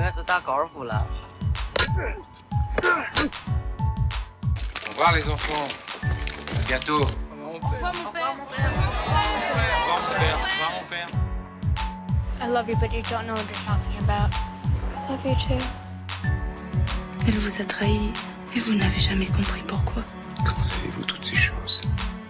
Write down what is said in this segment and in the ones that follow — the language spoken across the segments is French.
该是打高尔夫了。 Au revoir les enfants. À bientôt. Au revoir mon père. Au revoir mon père. I love you, but you don't know what you're talking about. I love you too. Elle vous a trahi et vous n'avez jamais compris pourquoi. Comment savez-vous toutes ces choses?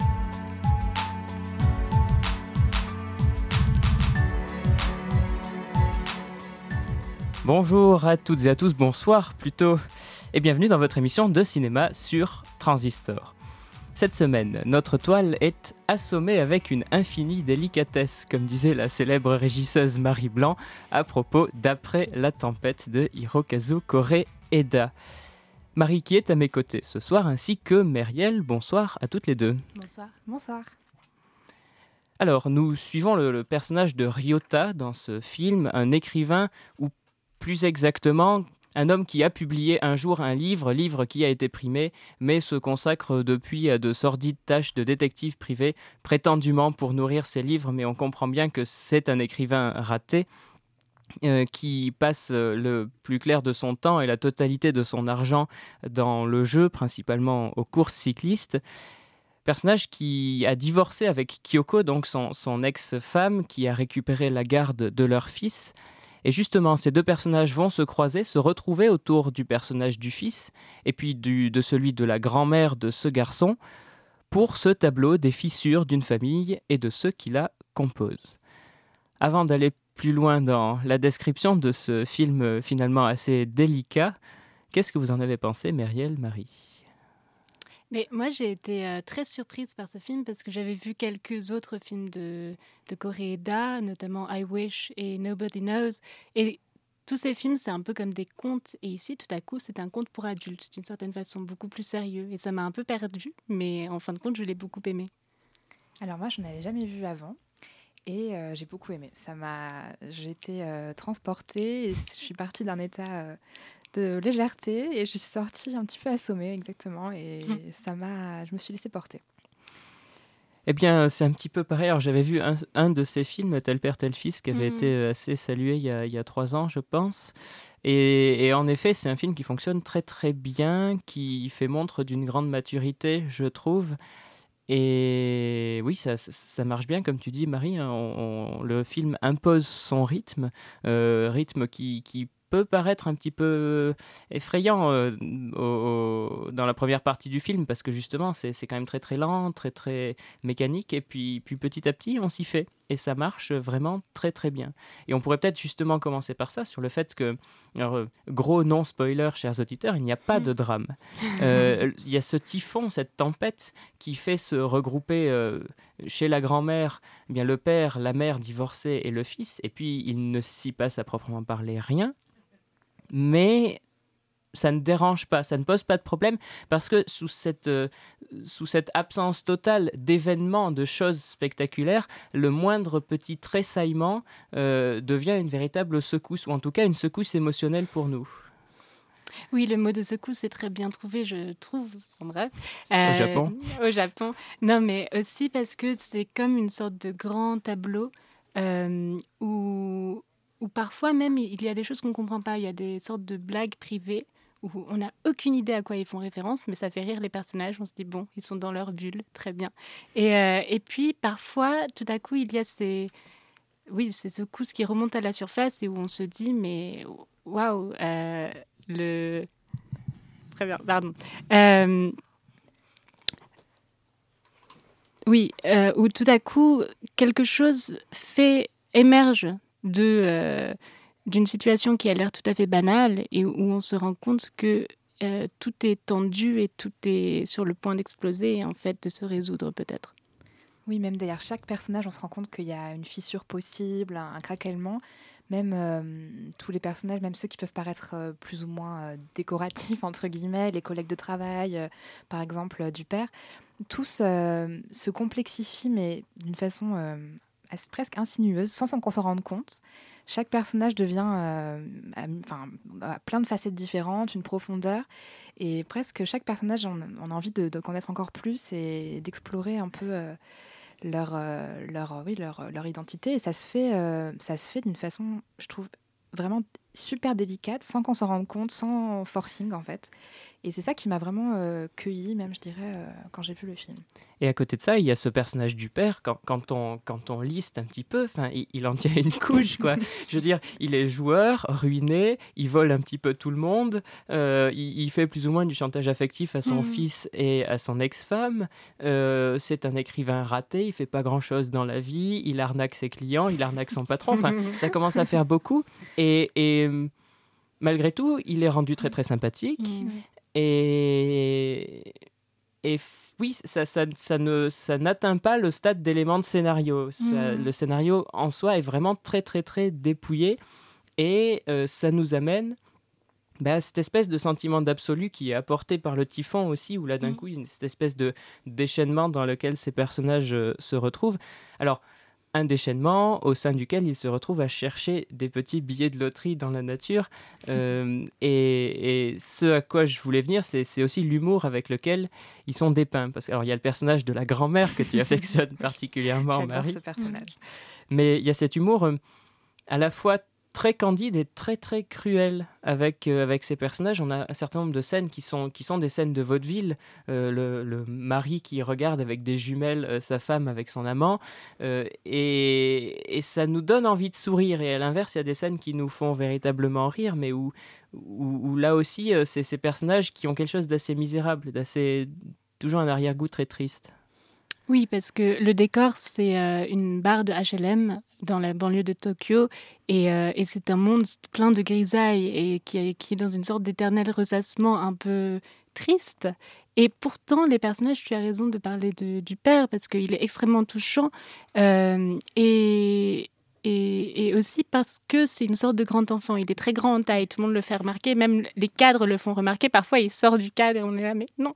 Bonjour à toutes et à tous, bonsoir plutôt, et bienvenue dans votre émission de cinéma sur Transistor. Cette semaine, notre toile est assommée avec une infinie délicatesse, comme disait la célèbre régisseuse Marie Blanc à propos d'Après la tempête de Hirokazu Koreeda. Marie qui est à mes côtés ce soir, ainsi que Meriel, bonsoir à toutes les deux. Bonsoir. Bonsoir. Alors, nous suivons le personnage de Ryota dans ce film, un écrivain, ou plus exactement, un homme qui a publié un jour un livre qui a été primé, mais se consacre depuis à de sordides tâches de détective privé, prétendument pour nourrir ses livres, mais on comprend bien que c'est un écrivain raté, qui passe le plus clair de son temps et la totalité de son argent dans le jeu, principalement aux courses cyclistes. Personnage qui a divorcé avec Kyoko, donc son ex-femme, qui a récupéré la garde de leur fils. Et justement, ces deux personnages vont se croiser, se retrouver autour du personnage du fils, et puis de celui de la grand-mère de ce garçon, pour ce tableau des fissures d'une famille et de ceux qui la composent. Avant d'aller plus loin dans la description de ce film finalement assez délicat, qu'est-ce que vous en avez pensé, Meriel, Marie ? Mais moi, j'ai été très surprise par ce film parce que j'avais vu quelques autres films de Koreeda, notamment I Wish et Nobody Knows. Et tous ces films, c'est un peu comme des contes. Et ici, tout à coup, c'est un conte pour adultes, d'une certaine façon, beaucoup plus sérieux. Et ça m'a un peu perdue, mais en fin de compte, je l'ai beaucoup aimé. Alors moi, je n'avais jamais vu avant. Et j'ai beaucoup aimé. J'ai été transportée et je suis partie d'un état de légèreté et je suis sortie un petit peu assommée, exactement. Et je me suis laissée porter. Eh bien, c'est un petit peu pareil. Alors, j'avais vu un de ces films, Tel père, tel fils, qui avait été assez salué il y a 3 ans, je pense. Et en effet, c'est un film qui fonctionne très très bien, qui fait montre d'une grande maturité, je trouve. Et oui, ça marche bien, comme tu dis, Marie. Le film impose son rythme, rythme qui peut paraître un petit peu effrayant dans la première partie du film, parce que justement, c'est quand même très très lent, très très mécanique, et puis petit à petit, on s'y fait. Et ça marche vraiment très très bien. Et on pourrait peut-être justement commencer par ça, sur le fait que, alors, gros non-spoiler, chers auditeurs, il n'y a pas de drame. Il y a ce typhon, cette tempête qui fait se regrouper chez la grand-mère eh bien, le père, la mère divorcée et le fils, et puis il ne s'y passe à proprement parler rien, mais ça ne dérange pas, ça ne pose pas de problème, parce que sous cette absence totale d'événements, de choses spectaculaires, le moindre petit tressaillement devient une véritable secousse, ou en tout cas une secousse émotionnelle pour nous. Oui, le mot de secousse est très bien trouvé, je trouve, en bref. Au Japon. Au Japon. Non, mais aussi parce que c'est comme une sorte de grand tableau où parfois même il y a des choses qu'on ne comprend pas. Il y a des sortes de blagues privées où on n'a aucune idée à quoi ils font référence, mais ça fait rire les personnages. On se dit, bon, ils sont dans leur bulle, très bien. Et puis, parfois, tout à coup, il y a ces secousses qui remontent à la surface et où on se dit, mais waouh, Très bien, pardon. Où tout à coup, quelque chose émerge d'une situation qui a l'air tout à fait banale et où on se rend compte que tout est tendu et tout est sur le point d'exploser et en fait de se résoudre peut-être. Oui, même derrière chaque personnage, on se rend compte qu'il y a une fissure possible, un craquellement. Même tous les personnages, même ceux qui peuvent paraître plus ou moins décoratifs, entre guillemets, les collègues de travail, par exemple, du père, tous se complexifient, mais d'une façon presque insinueuse, sans qu'on s'en rende compte. Chaque personnage devient plein de facettes différentes, une profondeur, et presque chaque personnage, on a envie de connaître encore plus et d'explorer un peu leur identité. Et ça se fait d'une façon, je trouve, vraiment super délicate, sans qu'on s'en rende compte, sans forcing en fait. Et c'est ça qui m'a vraiment cueillie, même je dirais, quand j'ai vu le film. Et à côté de ça, il y a ce personnage du père, quand on liste un petit peu, il en tient une couche, quoi. Je veux dire, il est joueur, ruiné, il vole un petit peu tout le monde, il fait plus ou moins du chantage affectif à son fils et à son ex-femme, c'est un écrivain raté, il fait pas grand-chose dans la vie, il arnaque ses clients, il arnaque son patron, ça commence à faire beaucoup, et malgré tout, il est rendu très très sympathique, et oui, ça n'atteint pas le stade d'élément de scénario. Le scénario en soi est vraiment très très très dépouillé, et ça nous amène à cette espèce de sentiment d'absolu qui est apporté par le typhon aussi, où là d'un coup, il y a cette espèce de déchaînement dans lequel ces personnages se retrouvent. Alors, un déchaînement au sein duquel ils se retrouvent à chercher des petits billets de loterie dans la nature. Et ce à quoi je voulais venir, c'est aussi l'humour avec lequel ils sont dépeints. Parce qu'il y a le personnage de la grand-mère que tu affectionnes particulièrement, J'adore Marie. ce personnage. Mais il y a cet humour à la fois très candide et très très cruel avec ces personnages. On a un certain nombre de scènes qui sont des scènes de vaudeville. Le mari qui regarde avec des jumelles sa femme avec son amant, et ça nous donne envie de sourire. Et à l'inverse, il y a des scènes qui nous font véritablement rire, mais où là aussi, c'est ces personnages qui ont quelque chose d'assez misérable, toujours un arrière-goût très triste. Oui, parce que le décor, c'est une barre de H&M dans la banlieue de Tokyo, et c'est un monde plein de grisailles et qui est dans une sorte d'éternel ressassement un peu triste. Et pourtant, les personnages, tu as raison de parler du père, parce qu'il est extrêmement touchant, et aussi parce que c'est une sorte de grand enfant. Il est très grand en taille, tout le monde le fait remarquer, même les cadres le font remarquer. Parfois, il sort du cadre et on est là, mais non.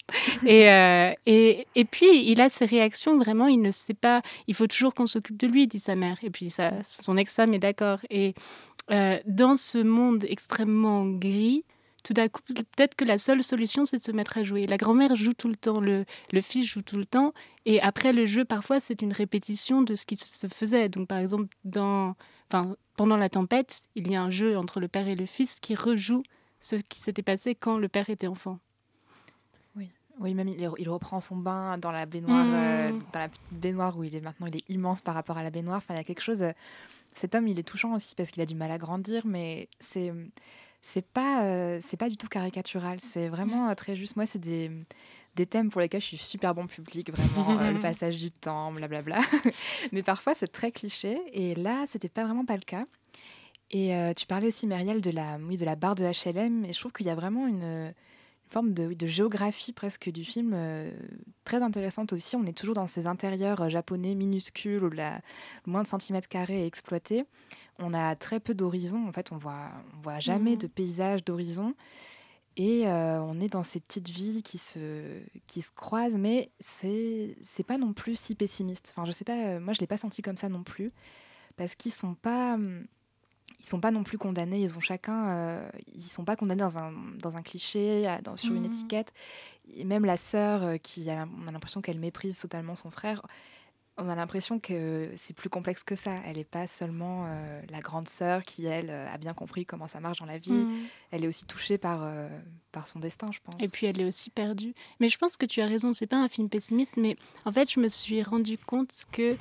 Et puis, il a ses réactions, vraiment, il ne sait pas. Il faut toujours qu'on s'occupe de lui, dit sa mère. Et puis, son ex-femme est d'accord. Et dans ce monde extrêmement gris, tout d'un coup, peut-être que la seule solution, c'est de se mettre à jouer. La grand-mère joue tout le temps, le fils joue tout le temps, et après le jeu, parfois, c'est une répétition de ce qui se faisait. Donc, par exemple, pendant la tempête, il y a un jeu entre le père et le fils qui rejoue ce qui s'était passé quand le père était enfant. Oui, même il reprend son bain dans la baignoire, dans la petite baignoire où il est immense par rapport à la baignoire. Enfin, il y a quelque chose. Cet homme, il est touchant aussi parce qu'il a du mal à grandir, mais c'est pas du tout caricatural. C'est vraiment très juste. Moi, c'est des thèmes pour lesquels je suis super bon public, vraiment. Le passage du temps, blablabla. Mais parfois, c'est très cliché. Et là, c'était vraiment pas le cas. Et tu parlais aussi, Myriel, de la barre de H&M. Et je trouve qu'il y a vraiment une forme de géographie presque du film très intéressante aussi. On est toujours dans ces intérieurs japonais minuscules où le moins de centimètres carrés est exploité. On a très peu d'horizons. En fait, on voit jamais de paysage d'horizon. Et on est dans ces petites villes qui se croisent, mais c'est pas non plus si pessimiste. Enfin, je sais pas, moi je l'ai pas senti comme ça non plus, parce qu'ils sont pas non plus condamnés. Ils sont pas condamnés dans un cliché, sur une étiquette. Et même la sœur, on a l'impression qu'elle méprise totalement son frère. On a l'impression que c'est plus complexe que ça. Elle n'est pas seulement la grande sœur qui, elle, a bien compris comment ça marche dans la vie. Elle est aussi touchée par son destin, je pense. Et puis, elle est aussi perdue. Mais je pense que tu as raison, c'est pas un film pessimiste, mais en fait, je me suis rendu compte que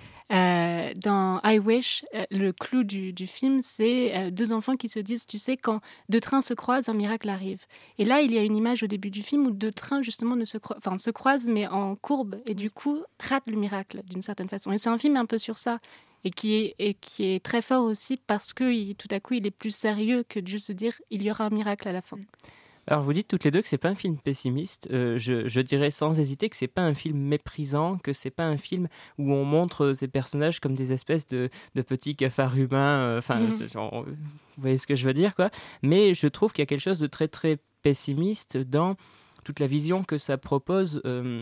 dans I Wish, le clou du film, c'est deux enfants qui se disent, tu sais, quand deux trains se croisent, un miracle arrive. Et là, il y a une image au début du film où deux trains, justement, se croisent, mais en courbe, et du coup, ratent le miracle, d'une certaine façon. Et c'est un film un peu sur ça, et qui est très fort aussi parce que tout à coup, il est plus sérieux que de juste se dire, il y aura un miracle à la fin. Alors vous dites toutes les deux que c'est pas un film pessimiste. Je dirais sans hésiter que c'est pas un film méprisant, que c'est pas un film où on montre ces personnages comme des espèces de petits cafards humains. Vous voyez ce que je veux dire, quoi. Mais je trouve qu'il y a quelque chose de très très pessimiste dans toute la vision que ça propose.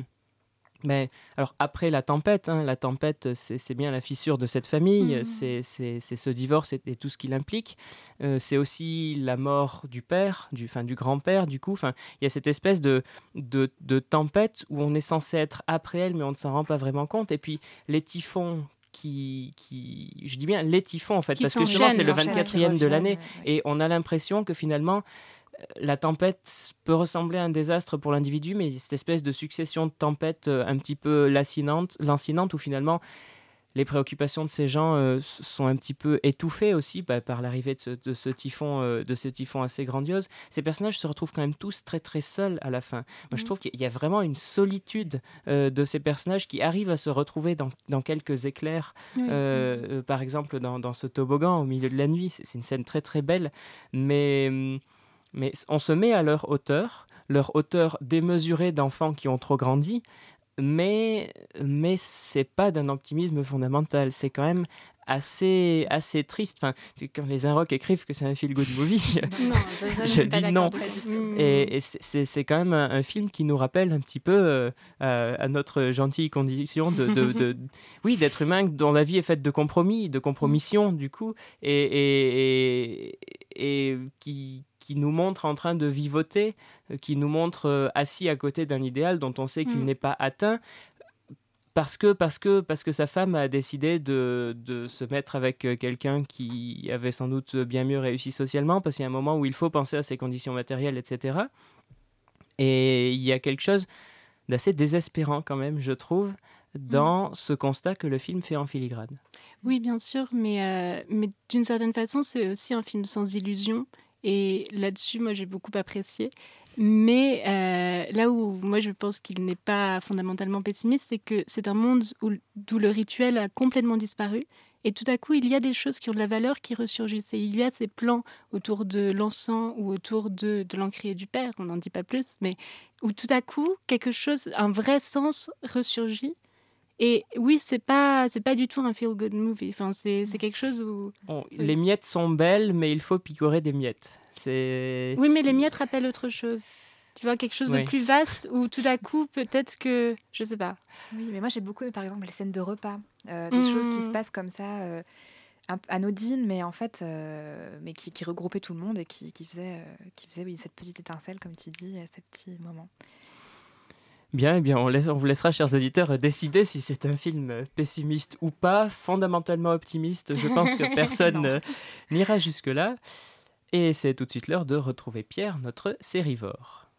Mais alors après la tempête, c'est bien la fissure de cette famille, c'est ce divorce et tout ce qu'il implique. C'est aussi la mort du père, du grand-père, du coup. Il y a cette espèce de tempête où on est censé être après elle, mais on ne s'en rend pas vraiment compte. Et puis les typhons je dis bien les typhons en fait, parce que justement c'est le 24e de l'année, et on a l'impression que finalement la tempête peut ressembler à un désastre pour l'individu, mais cette espèce de succession de tempêtes un petit peu lancinante où finalement les préoccupations de ces gens sont un petit peu étouffées aussi par l'arrivée de ce typhon assez grandiose. Ces personnages se retrouvent quand même tous très très seuls à la fin. Moi, je trouve qu'il y a vraiment une solitude de ces personnages qui arrivent à se retrouver dans quelques éclairs. Par exemple, dans ce toboggan au milieu de la nuit, c'est une scène très très belle, mais on se met à leur hauteur démesurée d'enfants qui ont trop grandi. Mais c'est pas d'un optimisme fondamental, c'est quand même assez triste. Enfin, quand les Inrocks écrivent que c'est un feel-good movie, non, je dis non. Et c'est quand même un film qui nous rappelle un petit peu à notre gentille condition d'être humain, dont la vie est faite de compromis, de compromission du coup, et qui nous montre en train de vivoter, qui nous montre assis à côté d'un idéal dont on sait qu'il n'est pas atteint, parce que sa femme a décidé de se mettre avec quelqu'un qui avait sans doute bien mieux réussi socialement, parce qu'il y a un moment où il faut penser à ses conditions matérielles, etc. Et il y a quelque chose d'assez désespérant quand même, je trouve, dans ce constat que le film fait en filigrane. Oui, bien sûr, mais d'une certaine façon, c'est aussi un film sans illusion. Et là-dessus, moi, j'ai beaucoup apprécié. Mais là où moi, je pense qu'il n'est pas fondamentalement pessimiste, c'est que c'est un monde d'où le rituel a complètement disparu. Et tout à coup, il y a des choses qui ont de la valeur qui ressurgissent. Et il y a ces plans autour de l'encens ou autour de l'encrier du père, on n'en dit pas plus, mais où tout à coup, quelque chose, un vrai sens ressurgit. Et oui, c'est pas du tout un feel-good movie. Enfin, c'est quelque chose où... Les miettes sont belles, mais il faut picorer des miettes. Oui, mais les miettes rappellent autre chose. Tu vois, quelque chose de plus vaste où tout à coup, peut-être que... Je sais pas. Oui, mais moi, j'ai beaucoup aimé, par exemple, les scènes de repas. Des choses qui se passent comme ça, anodines, mais en fait, mais qui regroupaient tout le monde et qui faisaient oui, cette petite étincelle, comme tu dis, ces petits moments. Bien, on vous laissera, chers auditeurs, décider si c'est un film pessimiste ou pas, fondamentalement optimiste. Je pense que personne n'ira jusque-là. Et c'est tout de suite l'heure de retrouver Pierre, notre sérivore.